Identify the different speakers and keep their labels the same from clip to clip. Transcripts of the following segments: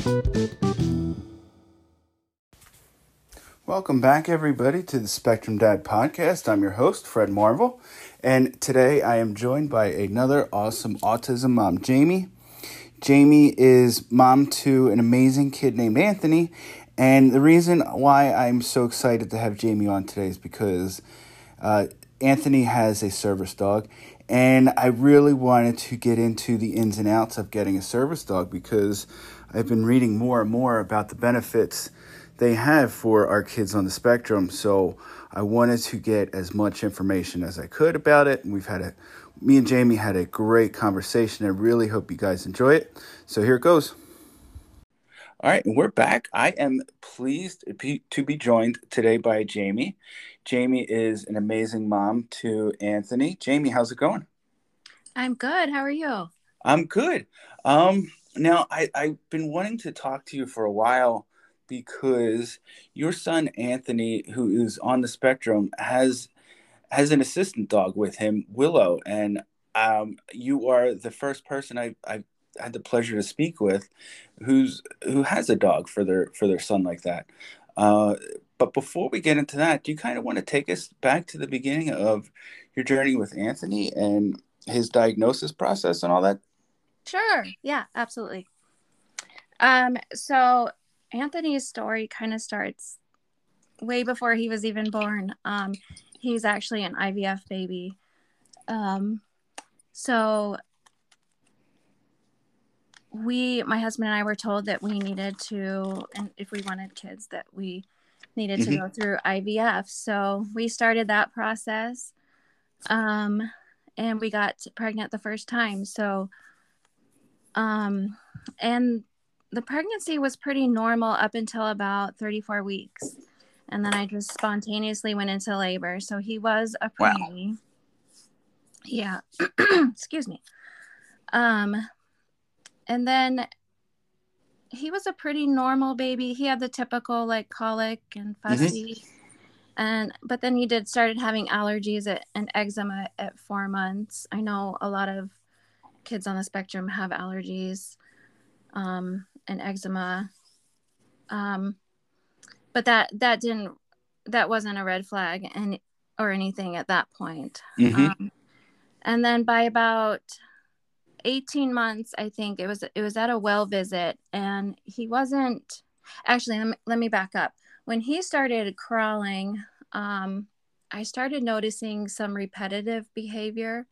Speaker 1: Welcome back, everybody, to the Spectrum Dad Podcast. I'm your host, Fred Marvel, and today I am joined by another awesome autism mom, Jamie. Jamie is mom to an amazing kid named Anthony, and the reason why I'm so excited to have Jamie on today is because Anthony has a service dog, and I really wanted to get into the ins and outs of getting a service dog because I've been reading more and more about the benefits they have for our kids on the spectrum. So I wanted to get as much information as I could about it. And me and Jamie had a great conversation. I really hope you guys enjoy it. So here it goes. All right, and we're back. I am pleased to be joined today by Jamie. Jamie is an amazing mom to Anthony. Jamie, how's it going?
Speaker 2: I'm good. How are you?
Speaker 1: I'm good. Now, I've been wanting to talk to you for a while because your son, Anthony, who is on the spectrum, has an assistant dog with him, Willow. And you are the first person I've had the pleasure to speak with who has a dog for their son like that. But before we get into that, do you kind of want to take us back to the beginning of your journey with Anthony and his diagnosis process and all that?
Speaker 2: Sure. Yeah, absolutely. So Anthony's story kind of starts way before he was even born. He's actually an IVF baby. So my husband and I were told that we needed to, and if we wanted kids, that we needed to go through IVF. So we started that process. And we got pregnant the first time. So, and the pregnancy was pretty normal up until about 34 weeks. And then I just spontaneously went into labor. So he was a preemie. Wow. Yeah. Excuse me. And then he was a pretty normal baby. He had the typical like colic and fussy. But then he started having allergies and eczema at 4 months. I know a lot of kids on the spectrum have allergies and eczema. But that wasn't a red flag or anything at that point. And then by about 18 months, I think it was at a well visit, and he wasn't actually, let me back up. When he started crawling, I started noticing some repetitive behavior.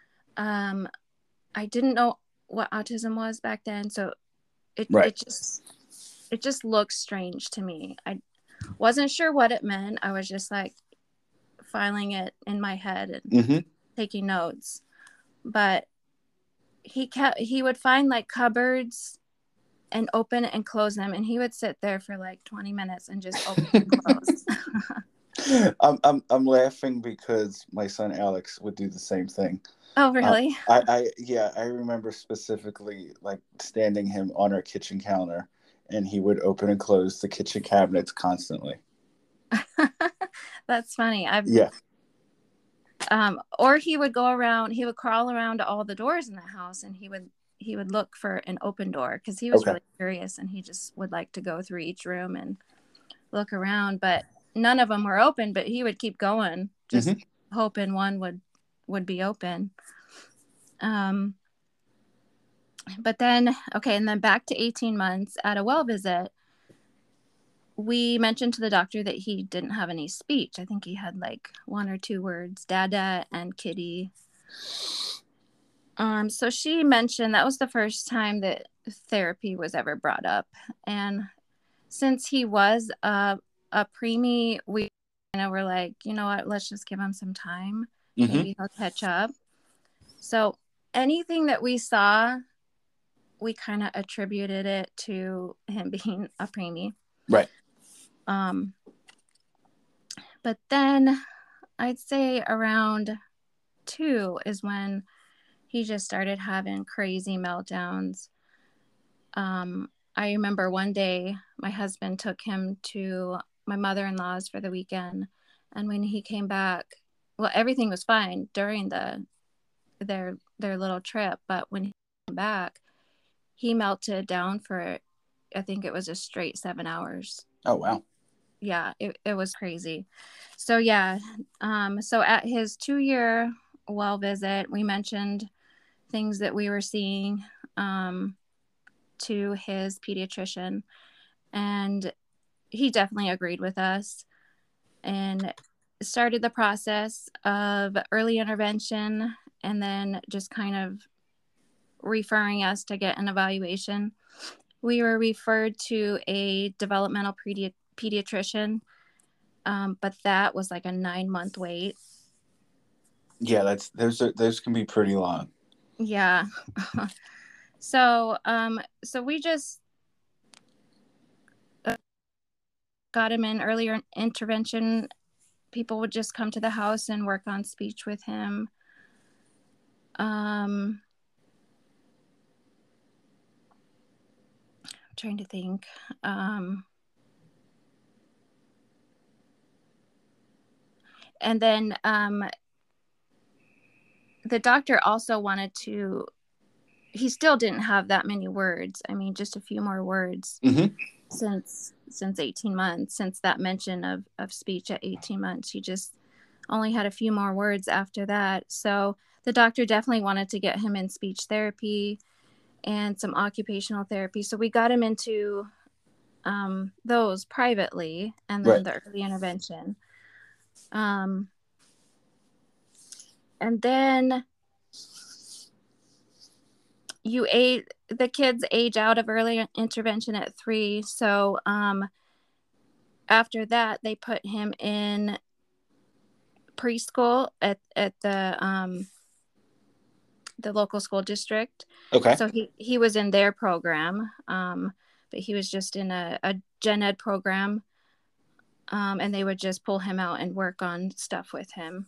Speaker 2: I didn't know what autism was back then, so it just looked strange to me. I wasn't sure what it meant. I was just like filing it in my head and taking notes. But he would find like cupboards and open and close them, and he would sit there for like 20 minutes and just open and close.
Speaker 1: I'm laughing because my son Alex would do the same thing.
Speaker 2: Oh, really?
Speaker 1: I remember specifically like standing him on our kitchen counter, and he would open and close the kitchen cabinets constantly.
Speaker 2: That's funny.
Speaker 1: Yeah.
Speaker 2: Or he would crawl around all the doors in the house, and he would look for an open door because he was really curious, and he just would like to go through each room and look around, but none of them were open, but he would keep going, just hoping one would be open. But then, and then back to 18 months at a well visit, we mentioned to the doctor that he didn't have any speech. I think he had like 1 or 2 words, dada and kitty. So she mentioned that was the first time that therapy was ever brought up. And since he was a preemie, we were like, you know what, let's just give him some time. Maybe he'll catch up. So anything that we saw, we kind of attributed it to him being a preemie.
Speaker 1: Right.
Speaker 2: But then I'd say around 2 is when he just started having crazy meltdowns. I remember one day my husband took him to my mother-in-law's for the weekend, and when he came back, well, everything was fine during their little trip, but when he came back, he melted down for I think it was a straight 7 hours.
Speaker 1: Oh, wow.
Speaker 2: Yeah, it was crazy. So yeah, so at his 2-year well visit, we mentioned things that we were seeing to his pediatrician, and he definitely agreed with us and started the process of early intervention, and then just kind of referring us to get an evaluation. We were referred to a developmental pediatrician, but that was like a 9-month wait.
Speaker 1: Yeah, those can be pretty long.
Speaker 2: Yeah. So we just got him in earlier intervention. People would just come to the house and work on speech with him. I'm trying to think. And then the doctor also wanted to, he still didn't have that many words. I mean, just a few more words since 18 months, since that mention of speech at 18 months. He just only had a few more words after that. So the doctor definitely wanted to get him in speech therapy and some occupational therapy. So we got him into those privately, and then the early intervention. And then the kids age out of early intervention at 3. So after that, they put him in preschool at the local school district.
Speaker 1: Okay.
Speaker 2: So he was in their program, but he was just in a gen ed program, and they would just pull him out and work on stuff with him.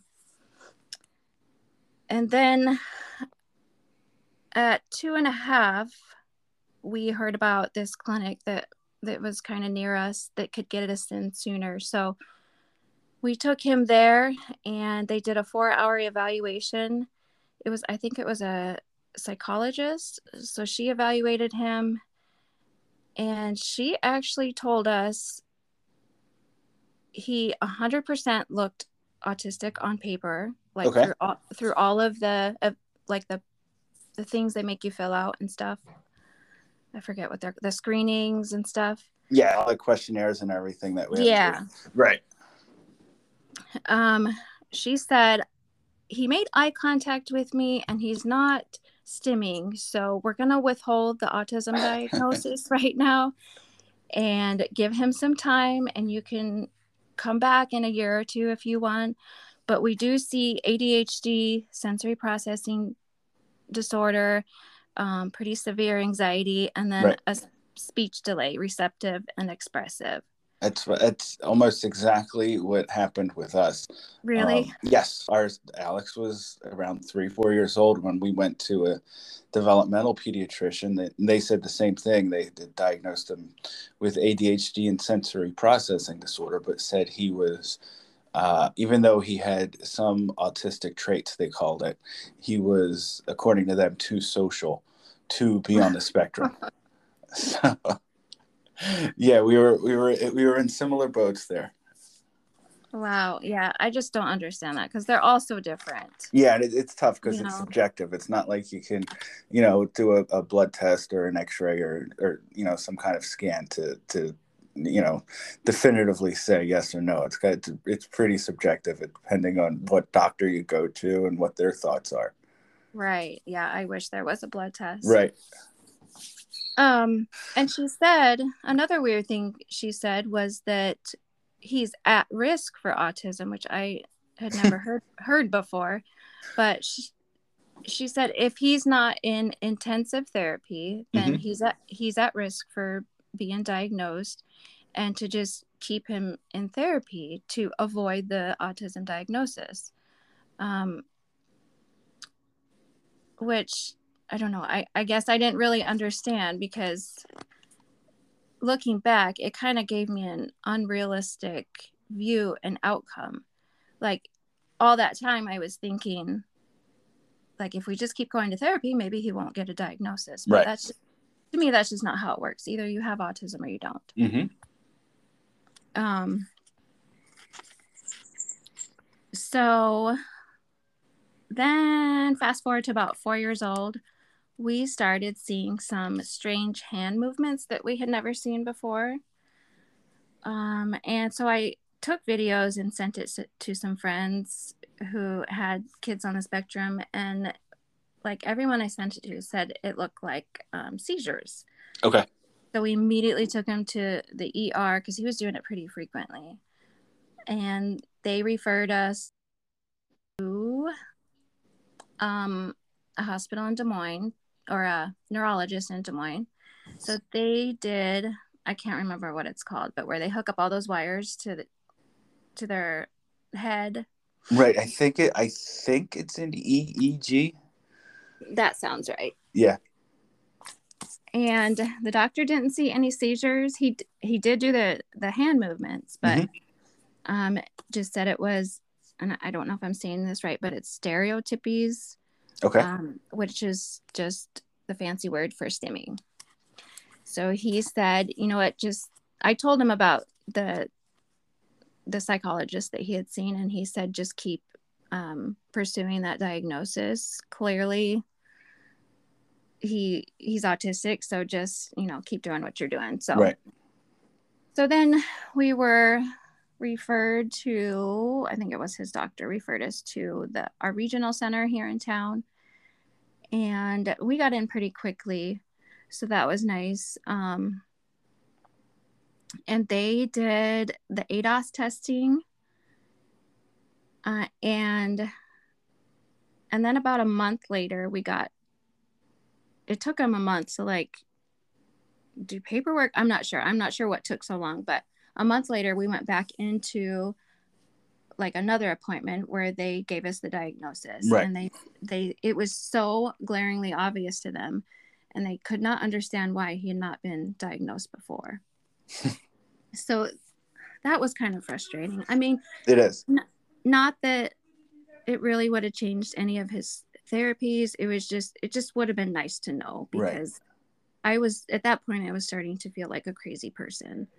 Speaker 2: And then at 2.5, we heard about this clinic that was kind of near us that could get us in sooner. So we took him there, and they did a 4-hour evaluation. I think it was a psychologist. So she evaluated him, and she actually told us he 100% looked autistic on paper, like through all of the things they make you fill out and stuff. I forget what the screenings and stuff.
Speaker 1: Yeah, all the questionnaires and everything that we have to do. Right.
Speaker 2: She said he made eye contact with me, and he's not stimming, so we're gonna withhold the autism diagnosis right now and give him some time, and you can come back in a year or 2 if you want. But we do see ADHD, sensory processing disorder, pretty severe anxiety, and then a speech delay, receptive and expressive.
Speaker 1: That's almost exactly what happened with us.
Speaker 2: Really?
Speaker 1: Yes. Alex was around 3-4 years old when we went to a developmental pediatrician. They said the same thing. They diagnosed him with ADHD and sensory processing disorder, but said he was, even though he had some autistic traits, they called it, he was, according to them, too social to be on the spectrum. So, yeah, we were in similar boats there.
Speaker 2: Wow. Yeah, I just don't understand that because they're all so different.
Speaker 1: Yeah, it's tough because it's subjective. It's not like you can, do a blood test or an X-ray or some kind of scan to definitively say yes or no. It's pretty subjective depending on what doctor you go to and what their thoughts are.
Speaker 2: Right. Yeah, I wish there was a blood test.
Speaker 1: Right.
Speaker 2: And she said, another weird thing she said was that he's at risk for autism, which I had never heard before. But she said if he's not in intensive therapy, then he's at risk for being diagnosed, and to just keep him in therapy to avoid the autism diagnosis. Which I don't know. I guess I didn't really understand, because looking back, it kind of gave me an unrealistic view and outcome. Like, all that time I was thinking, like, if we just keep going to therapy, maybe he won't get a diagnosis. But to me, that's just not how it works. Either you have autism or you don't.
Speaker 1: Mm-hmm.
Speaker 2: So then fast forward to about 4 years old, we started seeing some strange hand movements that we had never seen before. And so I took videos and sent it to some friends who had kids on the spectrum, and like everyone I sent it to said it looked like seizures.
Speaker 1: Okay.
Speaker 2: So we immediately took him to the ER because he was doing it pretty frequently. And they referred us to a hospital in Des Moines, or a neurologist in Des Moines. So they did, I can't remember what it's called, but where they hook up all those wires to their head.
Speaker 1: Right. I think it's in EEG.
Speaker 2: That sounds right.
Speaker 1: Yeah.
Speaker 2: And the doctor didn't see any seizures. He did do the hand movements, but just said it was, and I don't know if I'm saying this right, but it's stereotypies.
Speaker 1: Okay.
Speaker 2: Which is just the fancy word for stimming. So he said, you know what, I told him about the psychologist that he had seen, and he said, just keep pursuing that diagnosis. Clearly, he's autistic, so just, keep doing what you're doing. So,
Speaker 1: right.
Speaker 2: So then we were referred to, I think it was his doctor referred us to our regional center here in town, and we got in pretty quickly, so that was nice. And they did the ADOS testing, and then about a month later it took them a month to like do paperwork. I'm not sure what took so long, but a month later we went back into like another appointment where they gave us the diagnosis.
Speaker 1: Right.
Speaker 2: And it was so glaringly obvious to them, and they could not understand why he had not been diagnosed before. So that was kind of frustrating. I mean,
Speaker 1: it is
Speaker 2: not that it really would have changed any of his therapies. It just would have been nice to know, because I was, at that point, I was starting to feel like a crazy person.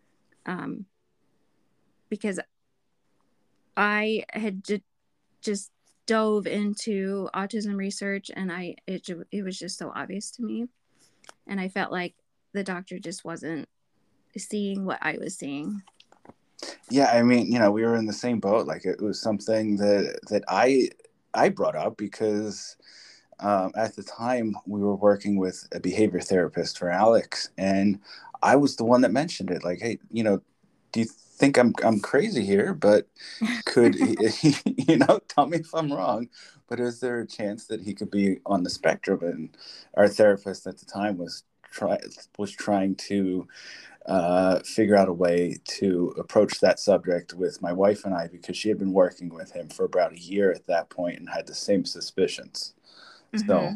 Speaker 2: Because I had just dove into autism research, and it was just so obvious to me. And I felt like the doctor just wasn't seeing what I was seeing.
Speaker 1: Yeah, I mean, we were in the same boat. Like, it was something that I brought up because at the time we were working with a behavior therapist for Alex, and I was the one that mentioned it. Like, hey, do you think I'm crazy here? But could tell me if I'm wrong. But is there a chance that he could be on the spectrum? And our therapist at the time was trying to figure out a way to approach that subject with my wife and I, because she had been working with him for about a year at that point and had the same suspicions. So,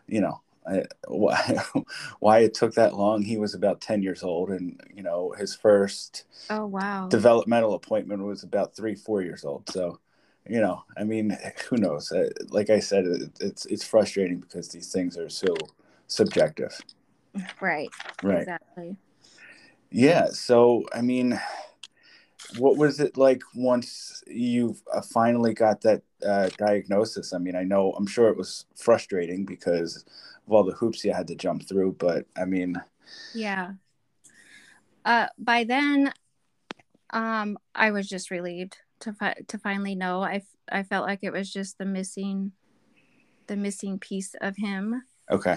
Speaker 1: why it took that long? He was about 10 years old, and his first developmental appointment was about 3-4 years old. So, I mean, who knows? Like I said, it's frustrating because these things are so subjective.
Speaker 2: Right. Exactly.
Speaker 1: Yeah. So, I mean, what was it like once you finally got that diagnosis? I mean, I'm sure it was frustrating because of all the hoops you had to jump through, but I mean,
Speaker 2: yeah. By then, I was just relieved to finally know. I felt like it was just the missing piece of him.
Speaker 1: Okay.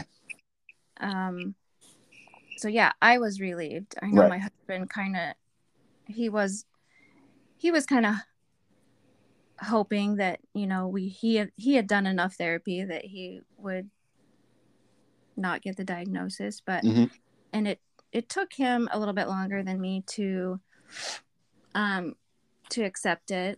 Speaker 2: So yeah, I was relieved. I know my husband he was kind of hoping that, he had done enough therapy that he would not get the diagnosis, but and it took him a little bit longer than me to accept it.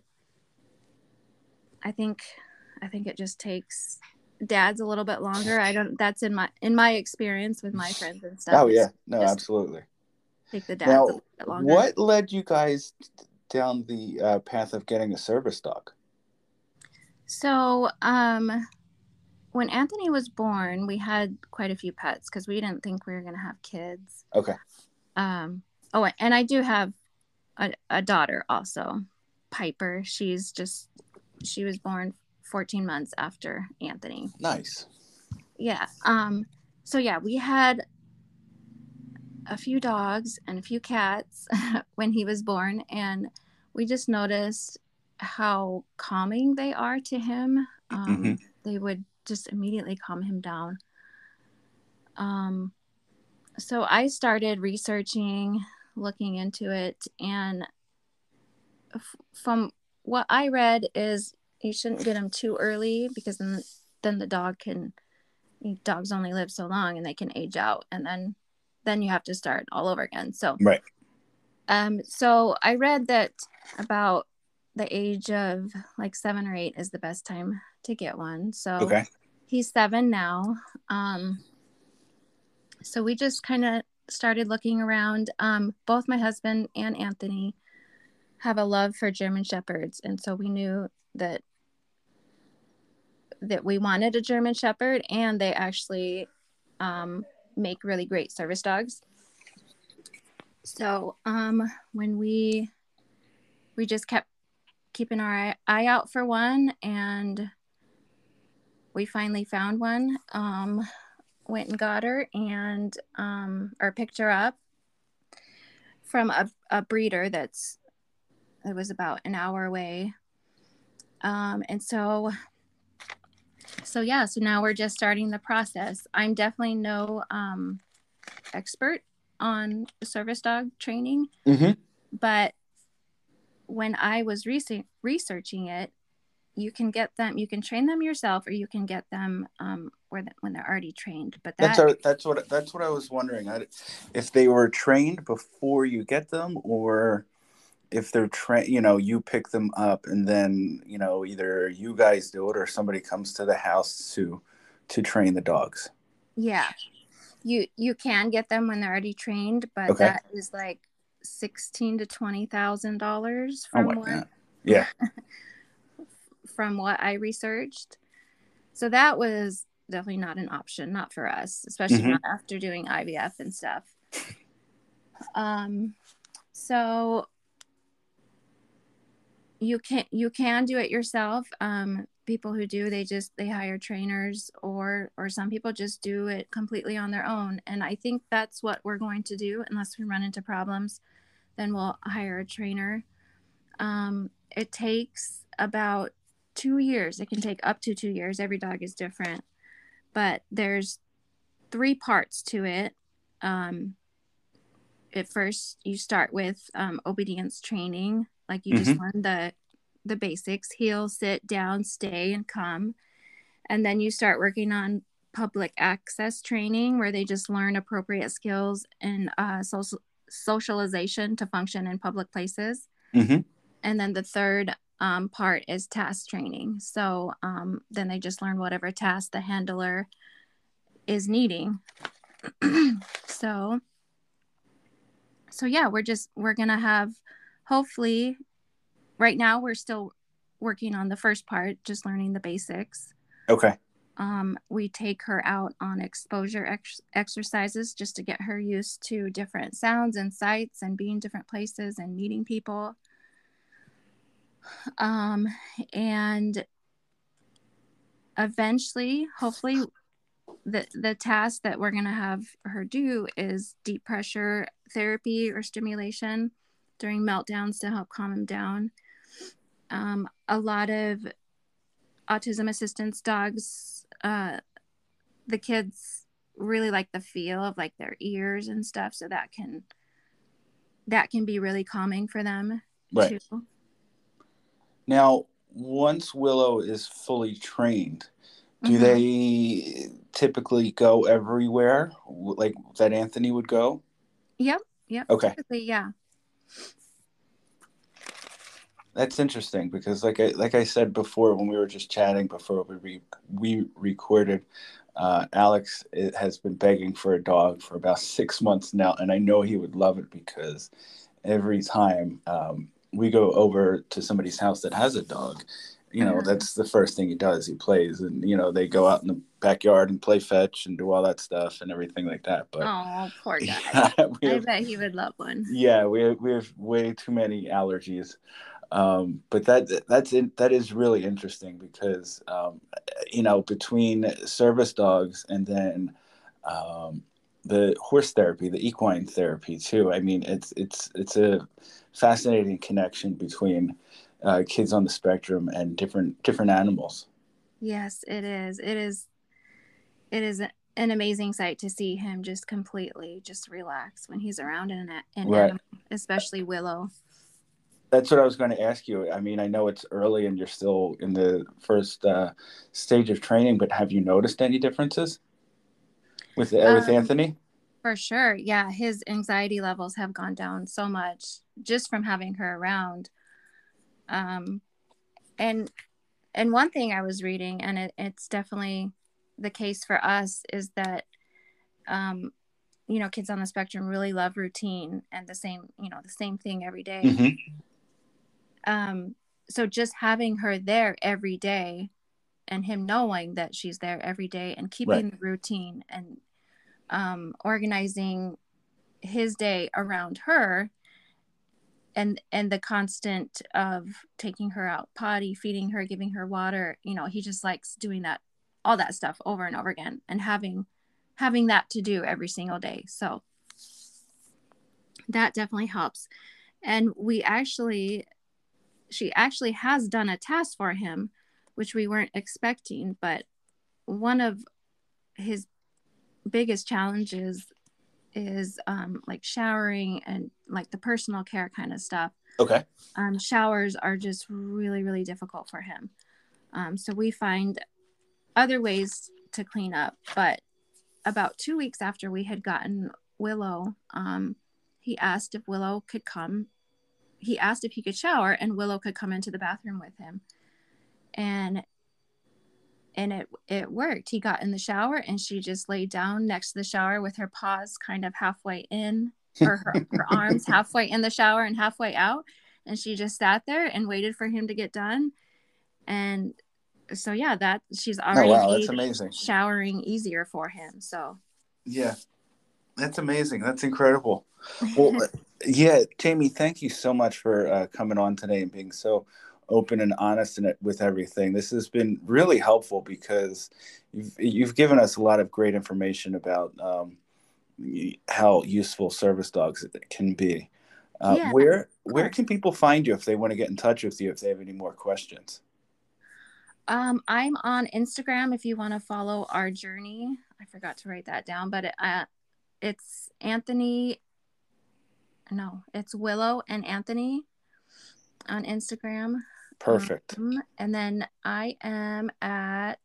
Speaker 2: I think it just takes dads a little bit longer. That's in my experience with my friends and stuff.
Speaker 1: Oh yeah, no, absolutely.
Speaker 2: Take the dads a little bit longer.
Speaker 1: What led you guys down the path of getting a service dog?
Speaker 2: So when Anthony was born, we had quite a few pets because we didn't think we were going to have kids.
Speaker 1: Okay.
Speaker 2: Oh, and I do have a daughter also, Piper. She was born 14 months after Anthony.
Speaker 1: Nice.
Speaker 2: Yeah. So yeah, we had a few dogs and a few cats when he was born, and we just noticed how calming they are to him. They would just immediately calm him down. So I started researching, looking into it, and from what I read is you shouldn't get them too early because then the dogs only live so long and they can age out, and then you have to start all over again. So
Speaker 1: right.
Speaker 2: So I read that about the age of like 7 or 8 is the best time to get one. So
Speaker 1: okay.
Speaker 2: He's 7 now. So we just kind of started looking around. Both my husband and Anthony have a love for German Shepherds, and so we knew that we wanted a German Shepherd, and they actually make really great service dogs. So when we just kept keeping our eye out for one, and we finally found one. Went and got her and or picked her up from a breeder it was about an hour away. And so now we're just starting the process. I'm definitely no expert on service dog training, but when I was researching it, you can train them yourself, or you can get them when they're already trained. But
Speaker 1: that's what I was wondering. If they were trained before you get them, or if they're trained, you pick them up and then, either you guys do it or somebody comes to the house to train the dogs.
Speaker 2: Yeah, you can get them when they're already trained, but that is like $16,000 to $20,000 from
Speaker 1: God. Yeah.
Speaker 2: from what I researched. So that was definitely not an option, not for us, especially not after doing IVF and stuff. So you can do it yourself. People who do, they hire trainers, or some people just do it completely on their own. And I think that's what we're going to do, unless we run into problems, then we'll hire a trainer. It takes about 2 years. It can take up to 2 years. Every dog is different, but there's 3 parts to it. At first you start with obedience training, like you just learn the basics: heel, sit, down, stay, and come. And then you start working on public access training, where they just learn appropriate skills and socialization to function in public places. And then the third part is task training. So then they just learn whatever task the handler is needing. So yeah, we're gonna have, hopefully, right now we're still working on the first part, just learning the basics.
Speaker 1: Okay.
Speaker 2: We take her out on exposure exercises just to get her used to different sounds and sights and being different places and meeting people. And eventually, hopefully, the task that we're going to have her do is deep pressure therapy or stimulation during meltdowns to help calm him down. A lot of autism assistance dogs, the kids really like the feel of like their ears and stuff, so that can be really calming for them, right, too.
Speaker 1: Now, once Willow is fully trained, do they typically go everywhere like that Anthony would go?
Speaker 2: Yep.
Speaker 1: Okay.
Speaker 2: Typically, yeah.
Speaker 1: That's interesting because like I said before, when we were just chatting before we recorded, Alex has been begging for a dog for about 6 months now, and I know he would love it because every time we go over to somebody's house that has a dog, that's the first thing he does. He plays, and they go out in the backyard and play fetch and do all that stuff and everything like that. But
Speaker 2: oh, poor guy. I bet he would love one.
Speaker 1: Yeah, we have way too many allergies. But that is really interesting because between service dogs and then the horse therapy, the equine therapy too. I mean, it's a fascinating connection between kids on the spectrum and different animals.
Speaker 2: Yes, it is. It is an amazing sight to see him just completely just relax when he's around an
Speaker 1: Right.
Speaker 2: animal, especially Willow.
Speaker 1: That's what I was going to ask you. I mean, I know it's early and you're still in the first stage of training, but have you noticed any differences with Anthony?
Speaker 2: For sure. Yeah, his anxiety levels have gone down so much just from having her around. And one thing I was reading, and it's definitely the case for us, is that kids on the spectrum really love routine and the same thing every day.
Speaker 1: Mm-hmm.
Speaker 2: So just having her there every day and him knowing that she's there every day and keeping the routine and organizing his day around her and the constant of taking her out potty, feeding her, giving her water, he just likes doing all that stuff over and over again and having that to do every single day. So that definitely helps. And she actually has done a test for him, which we weren't expecting, but one of his biggest challenges is like showering and like the personal care kind of stuff.
Speaker 1: Okay.
Speaker 2: Showers are just really, really difficult for him. So we find other ways to clean up. But about 2 weeks after we had gotten Willow, he asked if Willow could come. He asked if he could shower and Willow could come into the bathroom with him. And it worked. He got in the shower and she just laid down next to the shower with her paws kind of halfway in, or her arms halfway in the shower and halfway out. And she just sat there and waited for him to get done. And so, yeah, she's already
Speaker 1: that's amazing.
Speaker 2: Showering easier for him. So,
Speaker 1: yeah, that's amazing. That's incredible. Well, yeah, Jamie, thank you so much for coming on today and being so open and honest with everything. This has been really helpful because you've given us a lot of great information about how useful service dogs can be. Where can people find you if they want to get in touch with you if they have any more questions?
Speaker 2: I'm on Instagram if you want to follow our journey. I forgot to write that down, but it's it's Willow and Anthony on Instagram.
Speaker 1: Perfect.
Speaker 2: And then I am at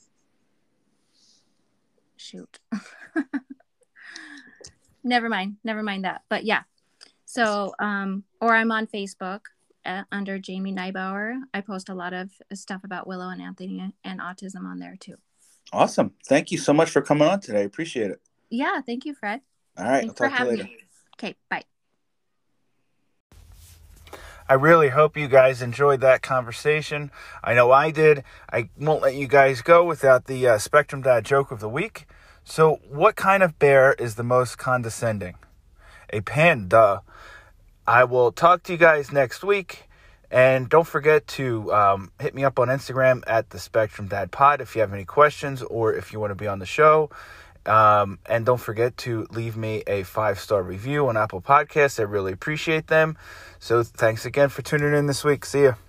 Speaker 2: never mind that. But yeah. So or I'm on Facebook under Jamie Neibauer. I post a lot of stuff about Willow and Anthony and autism on there too.
Speaker 1: Awesome. Thank you so much for coming on today. I appreciate it.
Speaker 2: Yeah, thank you, Fred.
Speaker 1: All right.
Speaker 2: Thanks
Speaker 1: I'll talk to you later.
Speaker 2: Me. Okay, bye.
Speaker 1: I really hope you guys enjoyed that conversation. I know I did. I won't let you guys go without the Spectrum Dad joke of the week. So, what kind of bear is the most condescending? A panda. I will talk to you guys next week. And don't forget to hit me up on Instagram at the Spectrum Dad Pod if you have any questions or if you want to be on the show. And don't forget to leave me a 5-star review on Apple Podcasts. I really appreciate them. So thanks again for tuning in this week. See ya.